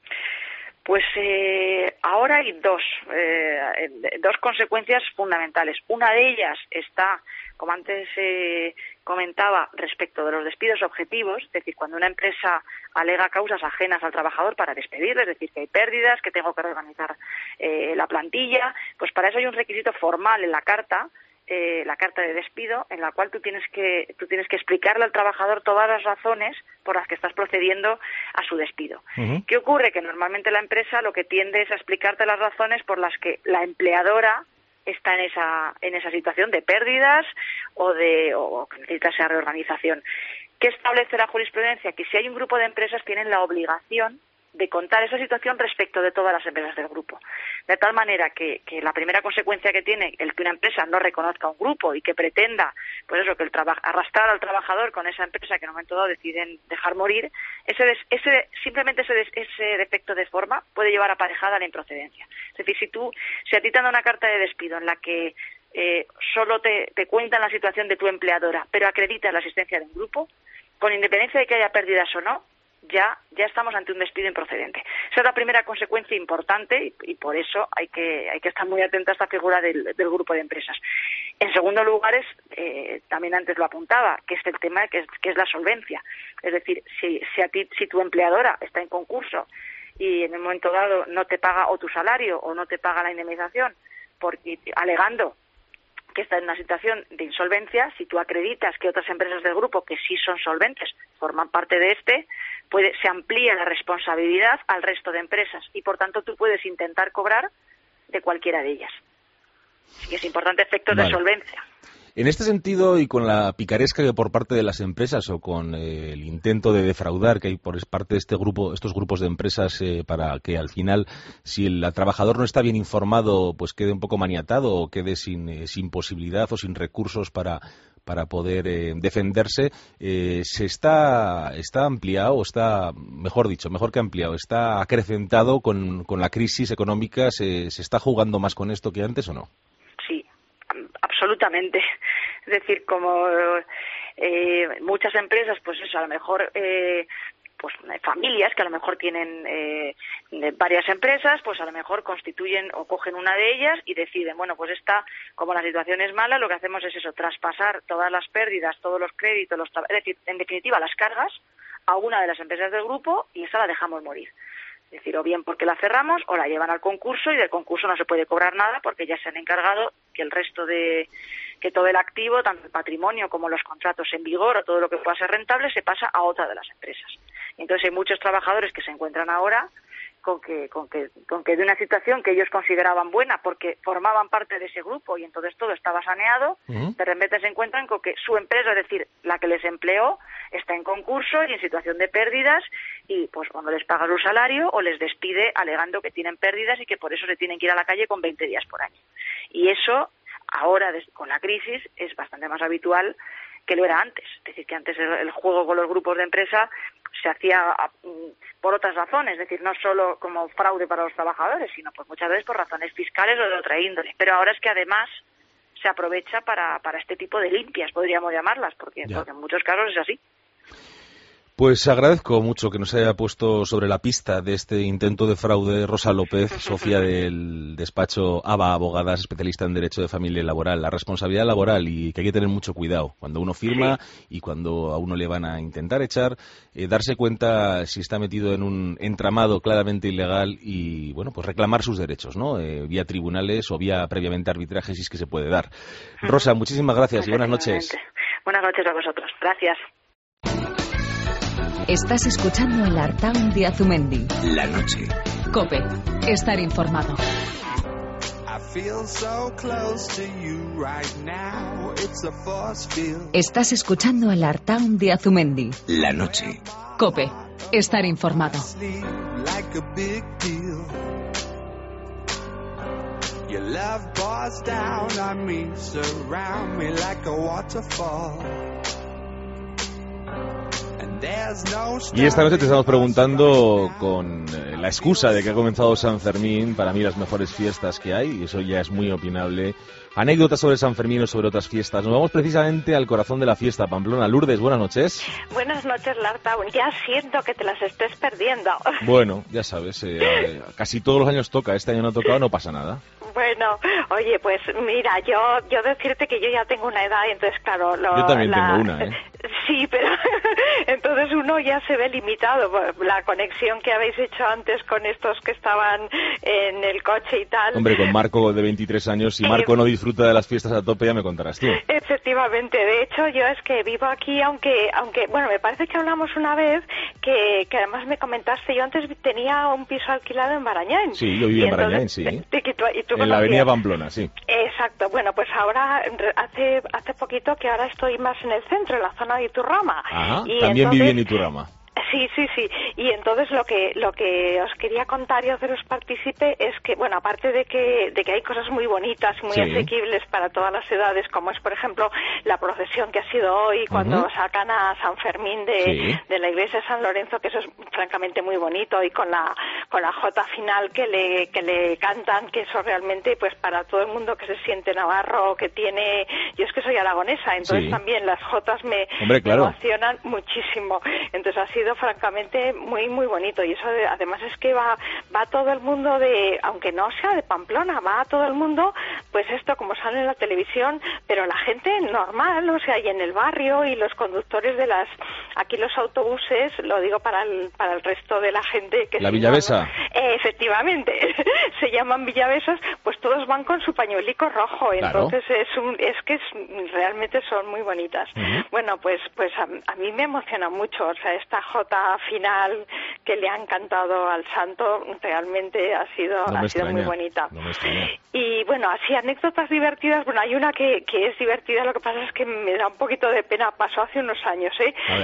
Pues ahora hay dos consecuencias fundamentales. Una de ellas está, como antes comentaba, respecto de los despidos objetivos, es decir, cuando una empresa alega causas ajenas al trabajador para despedirle, es decir, que hay pérdidas, que tengo que reorganizar la plantilla, pues para eso hay un requisito formal en la carta de despido, en la cual tú tienes que explicarle al trabajador todas las razones por las que estás procediendo a su despido. Uh-huh. ¿Qué ocurre? Que normalmente la empresa lo que tiende es a explicarte las razones por las que la empleadora está en esa situación de pérdidas o que necesita esa reorganización. ¿Qué establece la jurisprudencia? Que si hay un grupo de empresas tienen la obligación de contar esa situación respecto de todas las empresas del grupo. De tal manera que la primera consecuencia que tiene el que una empresa no reconozca un grupo y que pretenda, pues eso, que arrastrar al trabajador con esa empresa que en un momento dado deciden dejar morir, simplemente ese defecto de forma puede llevar aparejada la improcedencia. Es decir, si a ti te dan una carta de despido en la que solo te cuentan la situación de tu empleadora, pero acreditas la existencia de un grupo, con independencia de que haya pérdidas o no, ya estamos ante un despido improcedente. Esa es la primera consecuencia importante y por eso hay que estar muy atento a esta figura del grupo de empresas. En segundo lugar, también antes lo apuntaba, que es el tema que es la solvencia. Es decir, si tu empleadora está en concurso y en un momento dado no te paga o tu salario o no te paga la indemnización, porque alegando que está en una situación de insolvencia, si tú acreditas que otras empresas del grupo que sí son solventes forman parte de se amplía la responsabilidad al resto de empresas y por tanto tú puedes intentar cobrar de cualquiera de ellas. Así que es importante efectos de solvencia. En este sentido, y con la picaresca que por parte de las empresas o con el intento de defraudar que hay por parte de estos grupos de empresas para que al final, si el trabajador no está bien informado, pues quede un poco maniatado o quede sin posibilidad o sin recursos para poder defenderse, se está ampliado, mejor que ampliado, está acrecentado con la crisis económica. ¿Se está jugando más con esto que antes o no? Sí, absolutamente. Es decir, como muchas empresas, pues eso, a lo mejor pues familias que a lo mejor tienen varias empresas, pues a lo mejor constituyen o cogen una de ellas y deciden, bueno, pues como la situación es mala, lo que hacemos es eso, traspasar todas las pérdidas, todos los créditos, es decir, en definitiva las cargas a una de las empresas del grupo y esa la dejamos morir. Es decir, o bien porque la cerramos o la llevan al concurso y del concurso no se puede cobrar nada porque ya se han encargado que que todo el activo, tanto el patrimonio como los contratos en vigor o todo lo que pueda ser rentable se pasa a otra de las empresas. Entonces hay muchos trabajadores que se encuentran ahora con que de una situación que ellos consideraban buena porque formaban parte de ese grupo y entonces todo estaba saneado, de repente se encuentran con que su empresa, es decir, la que les empleó, está en concurso y en situación de pérdidas y pues cuando les paga su salario o les despide alegando que tienen pérdidas y que por eso se tienen que ir a la calle con 20 días por año. Y eso ahora, con la crisis, es bastante más habitual que lo era antes. Es decir, que antes el juego con los grupos de empresa se hacía por otras razones, es decir, no solo como fraude para los trabajadores, sino pues muchas veces por razones fiscales o de otra índole. Pero ahora es que además se aprovecha para este tipo de limpias, podríamos llamarlas, porque en muchos casos es así. Pues agradezco mucho que nos haya puesto sobre la pista de este intento de fraude Rosa López, Sofía del despacho ABA Abogadas, especialista en Derecho de Familia y Laboral. La responsabilidad laboral y que hay que tener mucho cuidado cuando uno firma y cuando a uno le van a intentar echar, darse cuenta si está metido en un entramado claramente ilegal y, bueno, pues reclamar sus derechos, ¿no? Vía tribunales o vía previamente arbitraje si es que se puede dar. Rosa, muchísimas gracias y buenas noches. Buenas noches a vosotros. Gracias. Estás escuchando el Artaun de Azumendi. La noche. COPE. Estar informado. Estás escuchando al Artaun de Azumendi. La noche. COPE. Estar informado. Your love pours down on me, surround me like a waterfall. Y esta noche te estamos preguntando, con la excusa de que ha comenzado San Fermín, para mí las mejores fiestas que hay, y eso ya es muy opinable, anécdotas sobre San Fermín o sobre otras fiestas. Nos vamos precisamente al corazón de la fiesta, Pamplona. Lourdes, buenas noches. Buenas noches, Lartaun. Ya siento que te las estés perdiendo. Bueno, ya sabes, casi todos los años toca. Este año no ha tocado, no pasa nada. Bueno, oye, pues mira, yo decirte que yo ya tengo una edad, entonces claro... Yo también tengo una, ¿eh? Sí, pero entonces uno ya se ve limitado. La conexión que habéis hecho antes con estos que estaban en el coche y tal... Hombre, con Marco de 23 años, si Marco no disfruta de las fiestas a tope, ya me contarás tú. Efectivamente, de hecho yo es que vivo aquí, aunque bueno, me parece que hablamos una vez que además me comentaste, yo antes tenía un piso alquilado en Barañáin. Sí, yo vivía en Barañáin, sí. En la avenida Pamplona, sí. Exacto, bueno, pues ahora, hace poquito que ahora estoy más en el centro, en la zona de Iturrama. Ajá, y también viví en Iturrama. Sí. Y entonces lo que os quería contar y haceros partícipe es que, bueno, aparte de que hay cosas muy bonitas, muy asequibles para todas las edades, como es, por ejemplo, la procesión que ha sido hoy, cuando sacan a San Fermín de la iglesia de San Lorenzo, que eso es francamente muy bonito, y con la jota final que le cantan, que eso realmente, pues para todo el mundo que se siente navarro, que tiene... Yo es que soy aragonesa, entonces también las jotas me emocionan muchísimo. Entonces ha sido francamente muy muy bonito, y eso además es que va todo el mundo aunque no sea de Pamplona, va a todo el mundo, pues esto como sale en la televisión, pero la gente normal, o sea, y en el barrio, y los conductores de aquí los autobuses, lo digo para el resto de la gente que... La Villavesa. Efectivamente, se llaman Villavesas, pues todos van con su pañuelico rojo, entonces realmente son muy bonitas. Bueno, pues a mí me emociona mucho, o sea, esta jota final que le han cantado al santo realmente ha sido muy bonita. No me extraña. Y bueno, así anécdotas divertidas, bueno, hay una que es divertida, lo que pasa es que me da un poquito de pena, pasó hace unos años,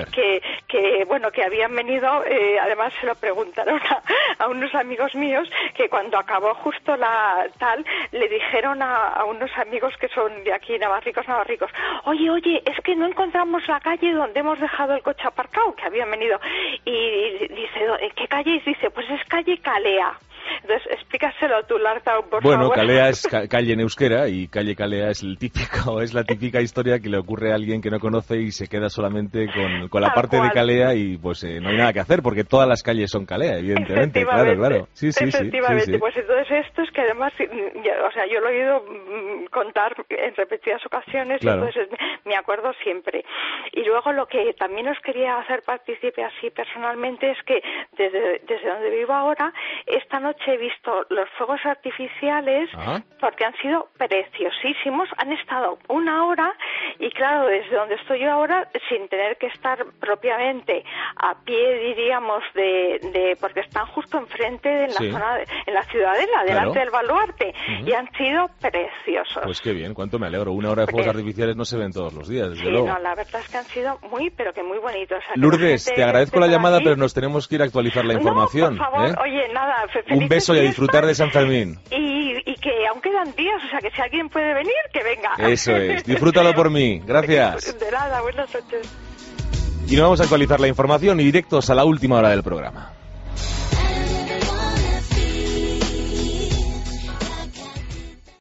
que habían venido, además se lo preguntaron a unos amigos míos, que cuando acabó justo le dijeron a unos amigos que son de aquí, navarricos, oye, es que no encontramos la calle donde hemos dejado el coche aparcado, que habían venido, y dice, ¿qué calle es? Dice, pues es calle Calea. Entonces, explícaselo tú, Lartaun, por favor. Bueno, Calea es calle en euskera, y calle Calea es la típica historia que le ocurre a alguien que no conoce y se queda solamente con la parte de Calea, y pues no hay nada que hacer, porque todas las calles son Calea, evidentemente. Claro. Sí. Efectivamente, pues entonces esto es que además, yo lo he oído contar en repetidas ocasiones, y entonces me acuerdo siempre. Y luego lo que también os quería hacer partícipe así personalmente es que desde donde vivo ahora, esta noche he visto los fuegos artificiales, porque han sido preciosísimos, han estado 1 hora, y claro, desde donde estoy yo ahora, sin tener que estar propiamente a pie, diríamos, porque están justo enfrente de la zona, en la Ciudadela, delante del baluarte, y han sido preciosos. Pues qué bien, cuánto me alegro. 1 hora de fuegos artificiales no se ven todos los días, desde luego. No, la verdad es que han sido muy, pero que muy bonitos. O sea, Lourdes, te agradezco la llamada, pero nos tenemos que ir a actualizar la información. No, por favor, oye, nada, un beso y a disfrutar de San Fermín. Y que aún quedan días, o sea, que si alguien puede venir, que venga. Eso es, disfrútalo por mí. Gracias. De nada, buenas noches. Y nos vamos a actualizar la información y directos a la última hora del programa.